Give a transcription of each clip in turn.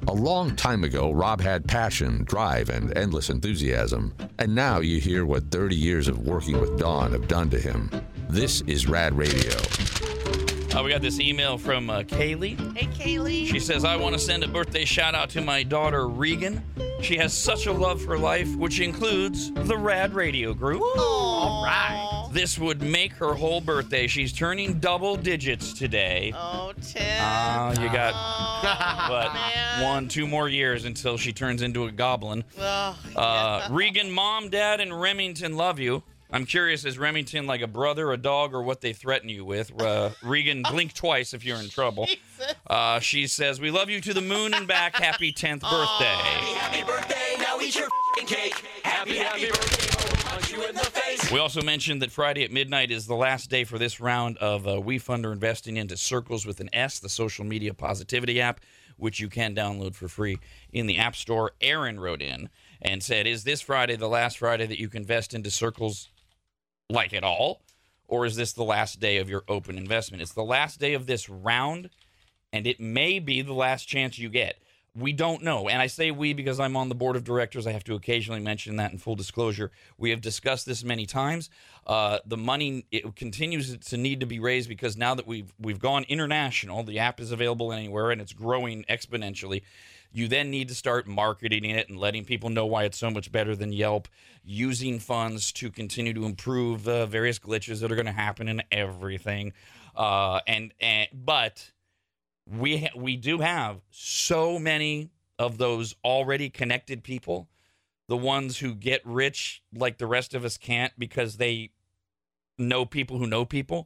A long time ago, Rob had passion, drive, and endless enthusiasm. And now you hear what 30 years of working with Dawn have done to him. This is Rad Radio. We got this email from Kaylee. Hey, Kaylee. She says, I want to send a birthday shout out to my daughter, Regan. She has such a love for life, which includes the Rad Radio Group. All right. This would make her whole birthday. She's turning double digits today. Oh, Tim. You got, man. 2 more years until she turns into a goblin. Oh, Regan, Mom, Dad, and Remington love you. I'm curious, is Remington like a brother, a dog, or what they threaten you with? Regan, blink twice if you're in trouble. She says, we love you to the moon and back. Happy 10th birthday. Happy birthday, now eat your f***ing cake. Happy birthday, punch you in the face. We also mentioned that Friday at midnight is the last day for this round of WeFunder investing into Circles with an S, the social media positivity app, which you can download for free in the App Store. Aaron wrote in and said, is this Friday the last Friday that you can invest into Circles like at all? Or is this the last day of your open investment? It's the last day of this round, and it may be the last chance you get. We don't know. And I say we because I'm on the board of directors. I have to occasionally mention that in full disclosure. We have discussed this many times. The money, it continues to need to be raised because now that we've gone international, the app is available anywhere, and it's growing exponentially. You then need to start marketing it and letting people know why it's so much better than Yelp, using funds to continue to improve various glitches that are going to happen in everything. But we do have so many of those already connected people, the ones who get rich like the rest of us can't because they know people who know people.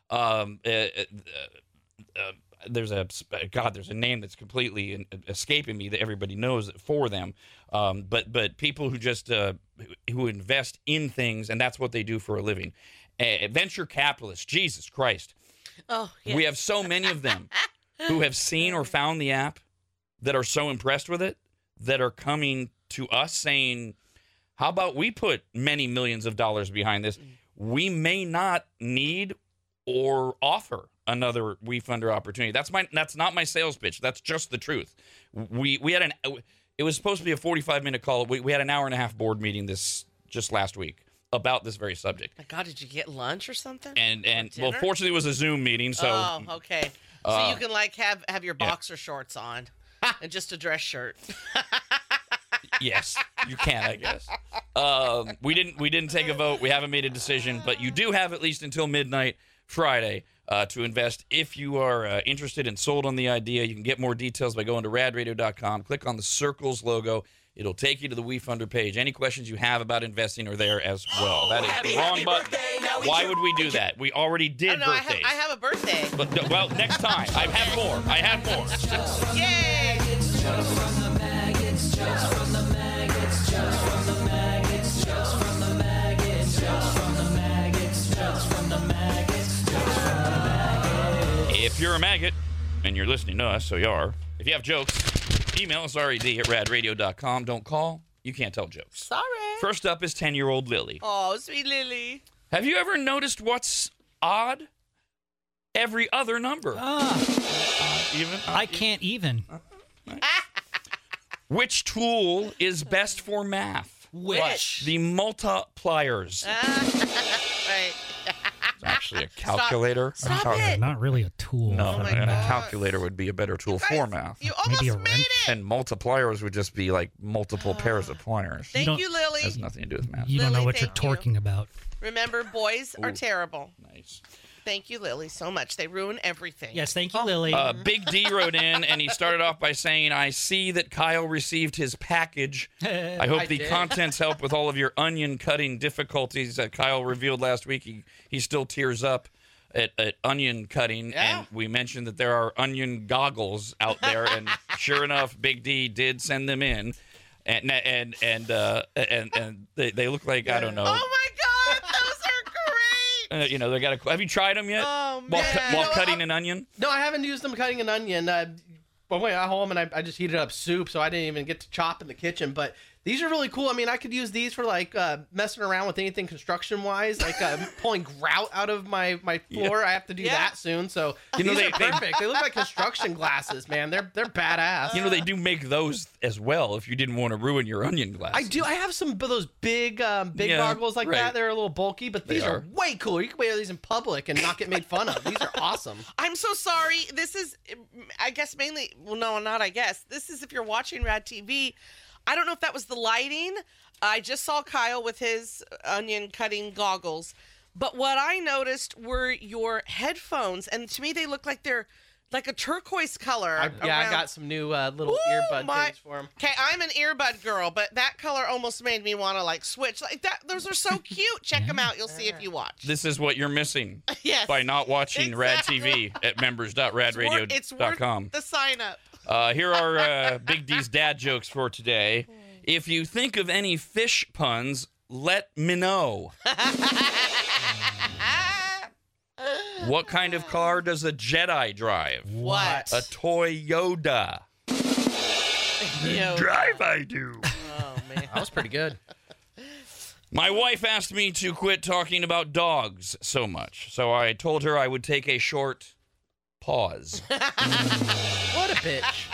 There's a name that's completely escaping me that everybody knows for them. But people who just who invest in things, and that's what they do for a living. Venture capitalists, Jesus Christ. Oh, yeah. We have so many of them who have seen or found the app that are so impressed with it that are coming to us saying, how about we put many millions of dollars behind this? We may not need or offer another WeFunder opportunity. That's not my sales pitch. That's just the truth. We had it was supposed to be a 45-minute call. We had an hour and a half board meeting just last week about this very subject. My God, did you get lunch or something? And well, fortunately, it was a Zoom meeting, so. Oh, okay. So you can like have your boxer shorts on and just a dress shirt. Yes, you can, I guess. We didn't take a vote. We haven't made a decision, but you do have at least until midnight Friday to invest if you are interested and sold on the idea. You can get more details by going to radradio.com. Click on the Circles logo. It'll take you to the WeFunder page. Any questions you have about investing are there as well. That is the wrong button. Why would we do that? We already did birthdays. I have a birthday. But, well, next time. I have more. Yay! If you're a maggot, and you're listening to us, so you are, if you have jokes, email us, red@radradio.com. Don't call. You can't tell jokes. Sorry. First up is 10-year-old Lily. Oh, sweet Lily. Have you ever noticed what's odd? Every other number. Even? I can't even. Which tool is best for math? Which? The multipliers. Right. It's actually a calculator. Stop it. Not really a tool. No, my and a God. calculator would be a better tool for math. You almost Maybe a made wrench. it. And multipliers would just be like multiple pairs of pliers. Thank you, Lily. Has nothing to do with math. You don't know Lily, what you're thank you. talking about. Remember, boys are terrible. Nice. Thank you, Lily, so much. They ruin everything. Yes, thank you, Lily. Big D wrote in, and he started off by saying, I see that Kyle received his package. I hope the contents help with all of your onion cutting difficulties that Kyle revealed last week. He still tears up at onion cutting, and we mentioned that there are onion goggles out there, and sure enough, Big D did send them in, and they look like, I don't know. Oh, my God. Those are great. They got. Have you tried them yet? Oh, while cutting an onion? No, I haven't used them cutting an onion. But when I got home and I just heated up soup, so I didn't even get to chop in the kitchen. But These are really cool. I mean, I could use these for like messing around with anything construction-wise, like pulling grout out of my floor. Yeah. I have to do that soon. So these are perfect. They look like construction glasses, man. They're badass. You know, they do make those as well if you didn't want to ruin your onion glasses. I do. I have some of those big goggles like that. They're a little bulky, but these are way cooler. You can wear these in public and not get made fun of. These are awesome. I'm so sorry. This is, I guess, mainly. Well, no, not I guess. This is if you're watching Rad TV. I don't know if that was the lighting. I just saw Kyle with his onion cutting goggles. But what I noticed were your headphones. And to me, they look like they're like a turquoise color. I got some new little earbud things for them. Okay, I'm an earbud girl, but that color almost made me want to like switch. Like that, those are so cute. Check them out. You'll see if you watch. This is what you're missing Yes. by not watching Exactly. Rad TV at members.radradio.com. It's worth the sign up. Here are Big D's dad jokes for today. If you think of any fish puns, let me know. What kind of car does a Jedi drive? What? A Toyota. Drive I do. Oh, man. That was pretty good. My wife asked me to quit talking about dogs so much, so I told her I would take a short pause. What a bitch.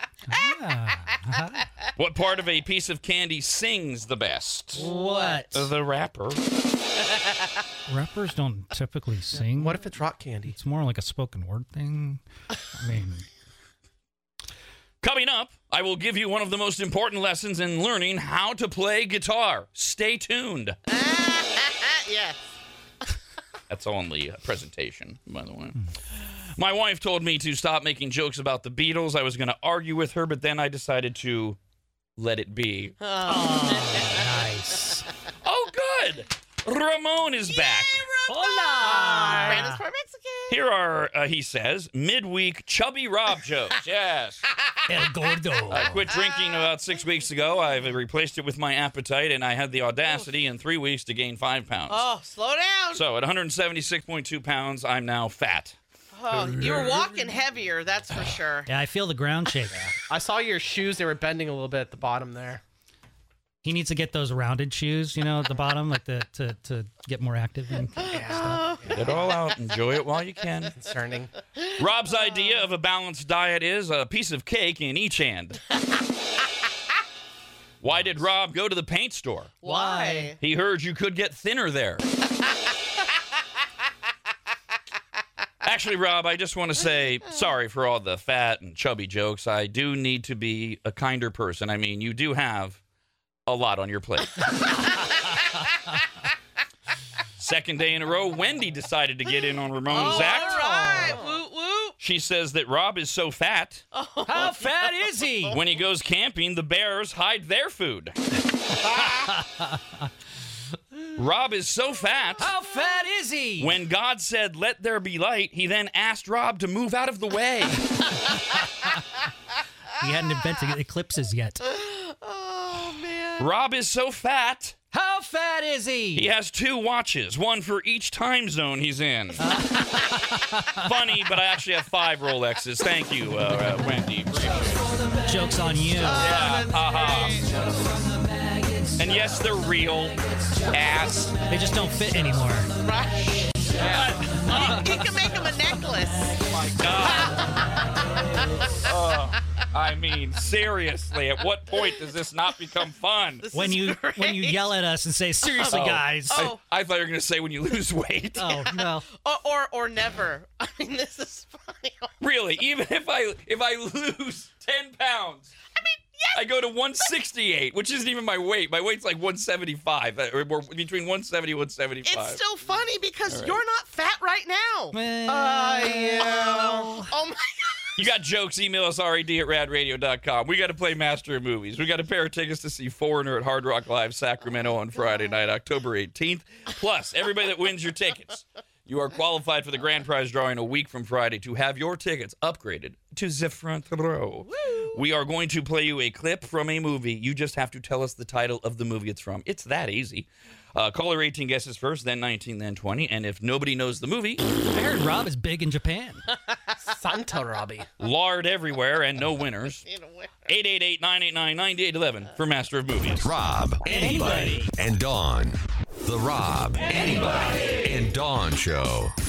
What part of a piece of candy sings the best? What? The wrapper. Rappers don't typically sing. What if it's rock candy? It's more like a spoken word thing. I mean, Coming up, I will give you one of the most important lessons in learning how to play guitar. Stay tuned. Yes. That's only a presentation, by the way. My wife told me to stop making jokes about the Beatles. I was going to argue with her, but then I decided to let it be. nice. Oh, good. Ramon is back. Hola. Brandon's part Mexican. Here are, he says, midweek chubby Rob jokes. Yes. El Gordo. I quit drinking about 6 weeks ago. I've replaced it with my appetite, and I had the audacity in 3 weeks to gain 5 pounds. Oh, slow down. So at 176.2 pounds, I'm now fat. Oh, you were walking heavier, that's for sure. Yeah, I feel the ground shake. I saw your shoes. They were bending a little bit at the bottom there. He needs to get those rounded shoes, you know, at the bottom, like to get more active and stuff. Get it all out. Enjoy it while you can. Concerning. Rob's idea of a balanced diet is a piece of cake in each hand. Why did Rob go to the paint store? Why? He heard you could get thinner there. Actually, Rob, I just want to say sorry for all the fat and chubby jokes. I do need to be a kinder person. I mean, you do have a lot on your plate. Second day in a row, Wendy decided to get in on Ramon's act. All right. Woot, woot. She says that Rob is so fat, How fat is he? when he goes camping, the bears hide their food. Rob is so fat, How fat is he? when God said, "Let there be light," he then asked Rob to move out of the way. He hadn't invented eclipses yet. Oh, man. Rob is so fat, How fat is he? he has 2 watches, one for each time zone he's in. Funny, but I actually have 5 Rolexes. Thank you, Wendy. Joke's on you. Yeah, haha. And yes, they're real. Ass. They just don't fit anymore. Right. You can make him a necklace. My God. I mean, seriously, at what point does this not become fun? This When is you great. yell at us and say, seriously, guys. Oh. I thought you were going to say when you lose weight. Oh, no. Or never. I mean, this is funny. Really, even if I lose 10 pounds. I mean, yes. I go to 168, which isn't even my weight. My weight's like 175. Or between 170 and 175. It's still funny because you're not fat right now. Yeah. Oh, my God. You got jokes, email us, rad@radradio.com. We got to play Master of Movies. We got a pair of tickets to see Foreigner at Hard Rock Live Sacramento on Friday night, October 18th. Plus, everybody that wins your tickets, You are qualified for the grand prize drawing a week from Friday to have your tickets upgraded to the front row. We are going to play you a clip from a movie. You just have to tell us the title of the movie it's from. It's that easy. Caller 18 guesses first, then 19, then 20. And if nobody knows the movie... I heard Rob is big in Japan. Santa Robbie. Lard everywhere and no winners. 888-989-9811 for Master of Movies. Rob, anybody, and Dawn. The Rob, anybody, and Dawn Show.